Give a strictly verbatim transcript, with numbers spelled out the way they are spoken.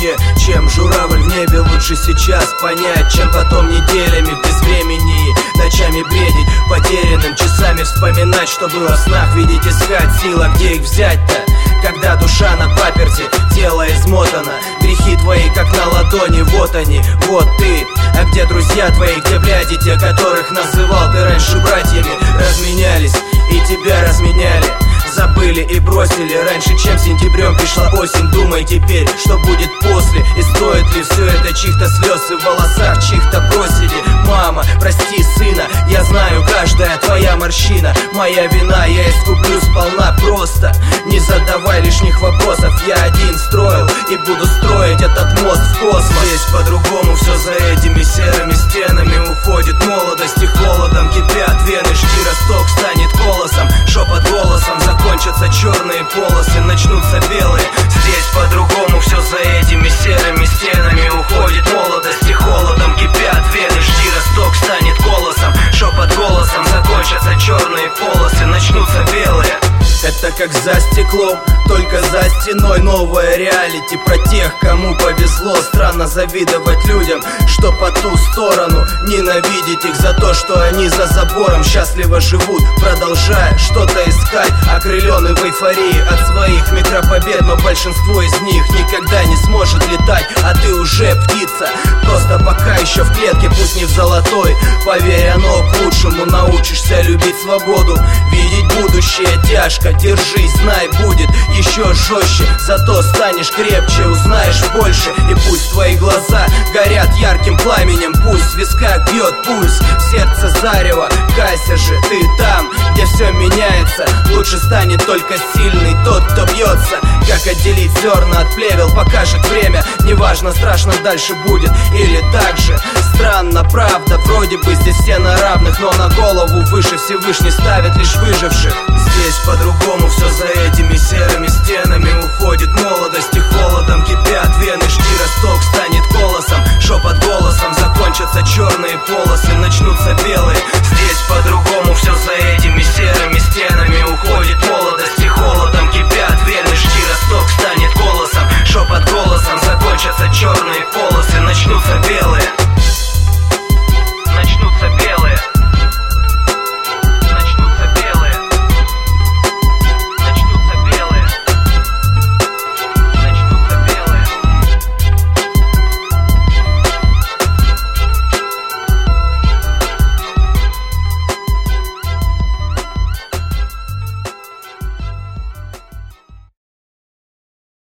мне, чем журавль в небе. Лучше сейчас понять, чем потом неделями в безвремени, ночами бредить потерянным, часами вспоминать, что было в снах, видеть, искать сила, где их взять-то, когда душа на паперти, тело измотано. Грехи твои как на ладони, вот они, вот ты. А где друзья твои, где бляди те, которых называл ты раньше братьями? Разменялись и тебя разменяли, забыли и бросили раньше, чем сентябрем пришла осень. Думай теперь, что будет после, и стоит ли все это чьих-то слез и в волосах чьих-то бросили. Мама, прости сына, я знаю, каждая твоя морщина моя вина, я искуплю сполна. Просто не задавай лишних вопросов, я один строил и буду строить этот мост в космос. Здесь по-другому все, за этими серыми стенами уходит молодость, и холодом кипят вены. Жди, росток станет колосом, шепот голосом, закончатся черные полосы, начнутся белые. Здесь по-другому все, за этими серыми стенами уходит молодость, и холодом кипят вены. Жди, росток станет голосом, шепот голосом, закончатся черные полосы, начнутся белые. Это как за стеклом, только за стеной новая реалити. Про тех, кому повезло, странно завидовать людям, что по ту сторону. Ненавидеть их за то, что они за забором счастливо живут, продолжая что-то искать, окрыленный в эйфории от своих микропобед. Но большинство из них никогда не сможет летать, а ты уже птица, просто пока еще в клетке, пусть не в золотой. Поверь, оно к лучшему, научишься любить свободу, видеть будущее тяжко. Держись, знай, будет еще жестче, зато станешь крепче, узнаешь больше. И пусть твои глаза горят ярким пламенем, пусть в висках бьет пульс, в сердце зарево. Кайся же ты там, где все меняется, лучше станет только сильный тот, кто бьется. Как отделить зерна от плевел, покажет время. Неважно, страшно дальше будет или так же. Странно, правда, вроде бы здесь все на равных, но на голову выше Всевышний ставит лишь выживших. Здесь по-другому все, за этими серыми стенами уходит молодость, и холодом кипят вены. Жди, росток станет